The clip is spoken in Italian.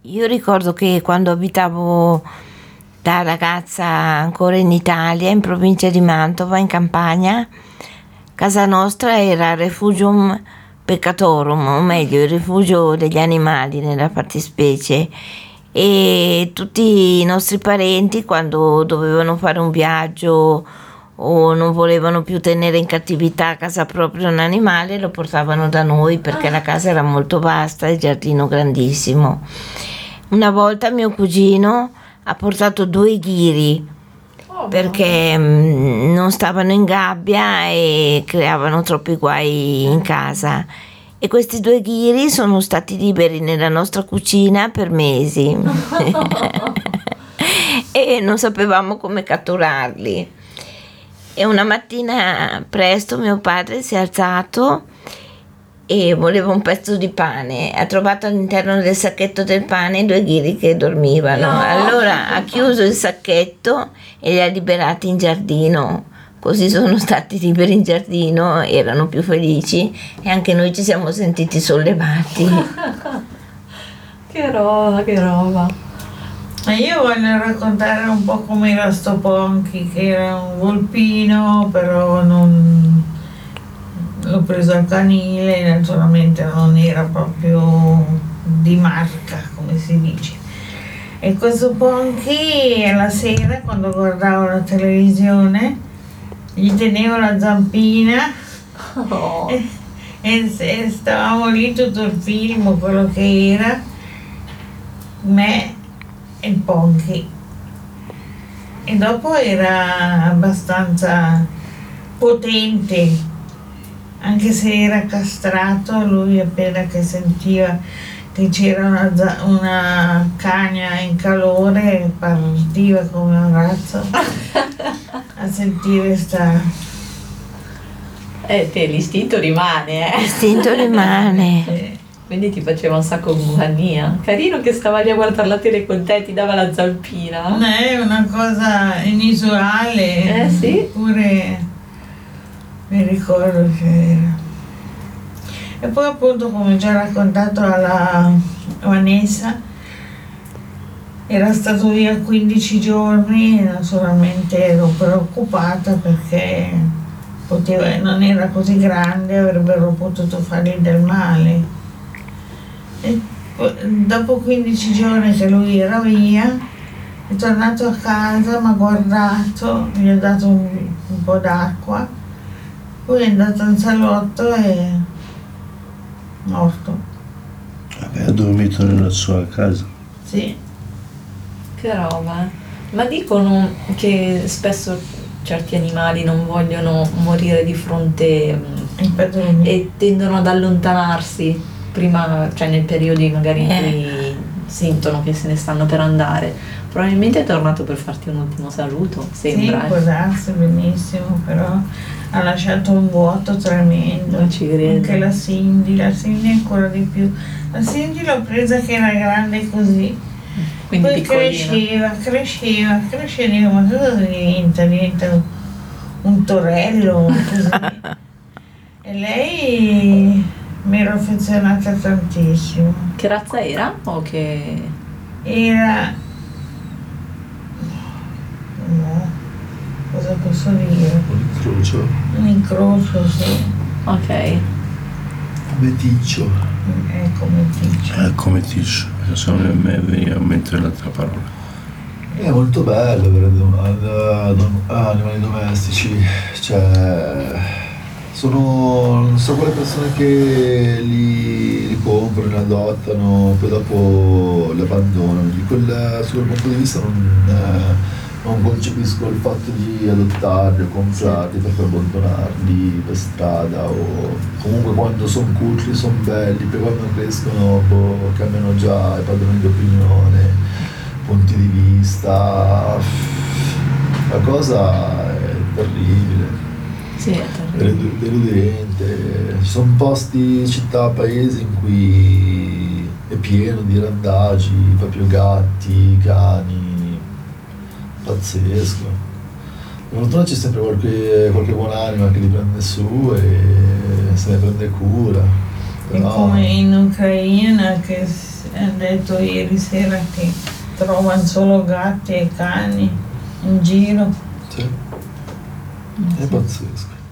Io ricordo che quando abitavo da ragazza ancora in Italia, in provincia di Mantova, in Campania, casa nostra era Refugium Peccatorum, o meglio, il rifugio degli animali nella fattispecie. E tutti i nostri parenti, quando dovevano fare un viaggio o non volevano più tenere in cattività a casa propria un animale, lo portavano da noi perché la casa era molto vasta e il giardino grandissimo. Una volta mio cugino ha portato 2 ghiri perché non stavano in gabbia e creavano troppi guai in casa. E questi 2 ghiri sono stati liberi nella nostra cucina per mesi e non sapevamo come catturarli. E una mattina presto mio padre si è alzato e voleva un pezzo di pane. Ha trovato all'interno del sacchetto del pane i 2 ghiri che dormivano. No. Allora ha chiuso il sacchetto e li ha liberati in giardino. Così sono stati liberi in giardino, erano più felici e anche noi ci siamo sentiti sollevati. Che roba, che roba. Ma io voglio raccontare un po' come era sto Ponchi, che era un volpino, però non l'ho preso al canile, naturalmente non era proprio di marca, come si dice. E questo Ponchi alla sera, quando guardavo la televisione, gli tenevo la zampina Oh. e stavamo lì tutto il film, quello che era, me e il Ponchi. E dopo era abbastanza potente, anche se era castrato, lui appena che sentiva che c'era una cagna in calore partiva come un razzo a sentire sta... Te l'istinto rimane, L'istinto rimane. Quindi ti faceva un sacco compagnia. Carino che stava lì a guardare la tele con te, ti dava la zampina. Non è una cosa inusuale. Sì. Eppure mi ricordo che era. E poi appunto, come già raccontato alla Vanessa, era stato via 15 giorni e naturalmente ero preoccupata perché non era così grande, avrebbero potuto fargli del male. E dopo 15 giorni che lui era via, è tornato a casa, mi ha guardato, gli ho dato un po' d'acqua, poi è andato in salotto e morto. Vabbè, ha dormito nella sua casa. Sì. Che roba. Ma dicono che spesso certi animali non vogliono morire di fronte I padroni. e tendono ad allontanarsi prima, cioè nel periodo magari in cui sentono che se ne stanno per andare. Probabilmente è tornato per farti un ultimo saluto, sembra. Sì, può darsi, benissimo, però ha lasciato un vuoto tremendo. Non ci credo. Anche la Cindy ancora di più. La Cindy l'ho presa che era grande così. Quindi Poi piccolina. cresceva, dico, ma cosa diventa? Diventa un torello, così. E lei mi ero affezionata tantissimo. Che razza era? O che... Era... no, cosa posso dire? Un incrocio. Un incrocio, sì. Ok. Meticcio. Come dice. Come ticcio. Adesso a me veniva in mente l'altra parola. È molto bello avere animali domestici, cioè sono quelle persone che li comprano, li adottano, poi dopo li abbandonano. Su quel punto di vista non concepisco il fatto di adottarli o comprarli per poi abbandonarli per strada, o comunque quando sono cuccioli sono belli, poi quando crescono cambiano già i padroni di opinione, punti di vista. La cosa è terribile, Sì, è terribile. deludente. Ci sono posti, città, paesi in cui è pieno di randagi, proprio gatti, cani, pazzesco. Per fortuna c'è sempre qualche buonanima che li prende su e se ne prende cura. È come in Ucraina che ha detto ieri sera che trovano solo gatti e cani in giro. Sì, è pazzesco.